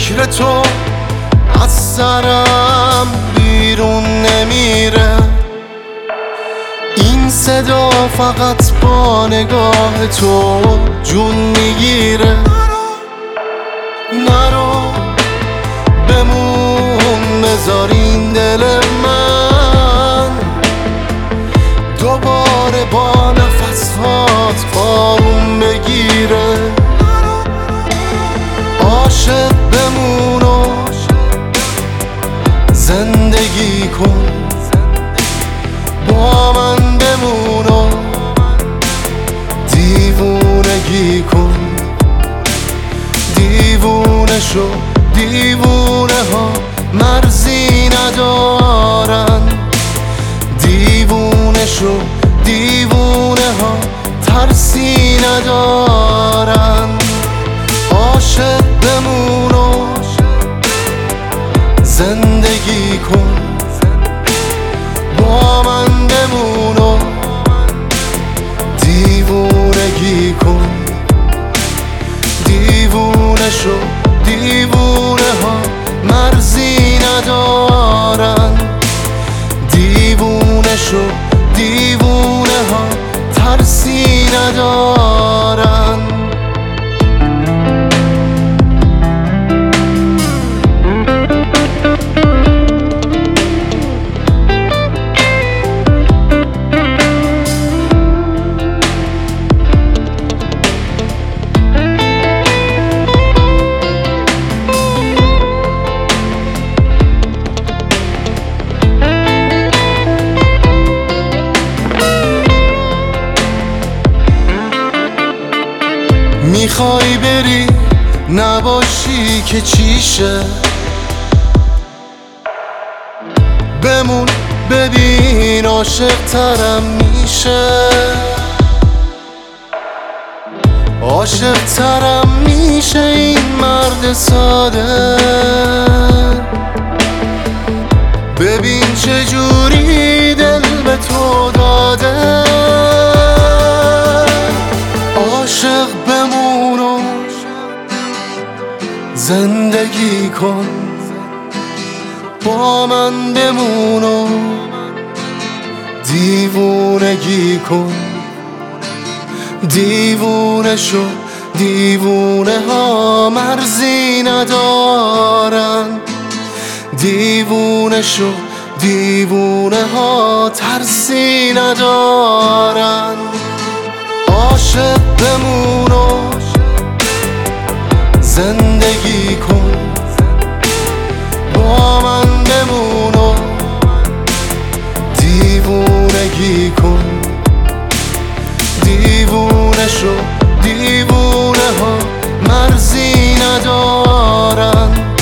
فکر تو از سرم بیرون نمیره. این صدا فقط با نگاه تو جون میگیره. نرو بمون بذار این دل من دوباره با نفسات آروم بگیره. عاشق بمون و زندگی کن، با من بمون و دیوونگی کن. دیوونه شو، دیوونه ها مرزی ندارن. دیوونه شو، دیوونه ها ترسی ندارن. عاشق بمون و زندگی کن، با من بمون و دیوونگی کن. دیوونه شو، دیوونه ها مرزی ندارن. دیوونه شو، دیوونه ها ترسی ندارن. میخوای بری نباشی که چیشه؟ بمون ببین عاشق ترم میشه. عاشق ترم میشه این مرد ساده. ببین چجوری دل به تو داده. عاشق بمون و زندگی کن، با من بمون و دیوونگی کن. دیوونه شو، دیوونه ها مرزی ندارن. دیوونه شو، دیوونه ها ترسی ندارن. عاشق بمون و زندگی کن، با من بمون و دیوونگی کن. دیوونه شو، دیوونه ها مرزی ندارن.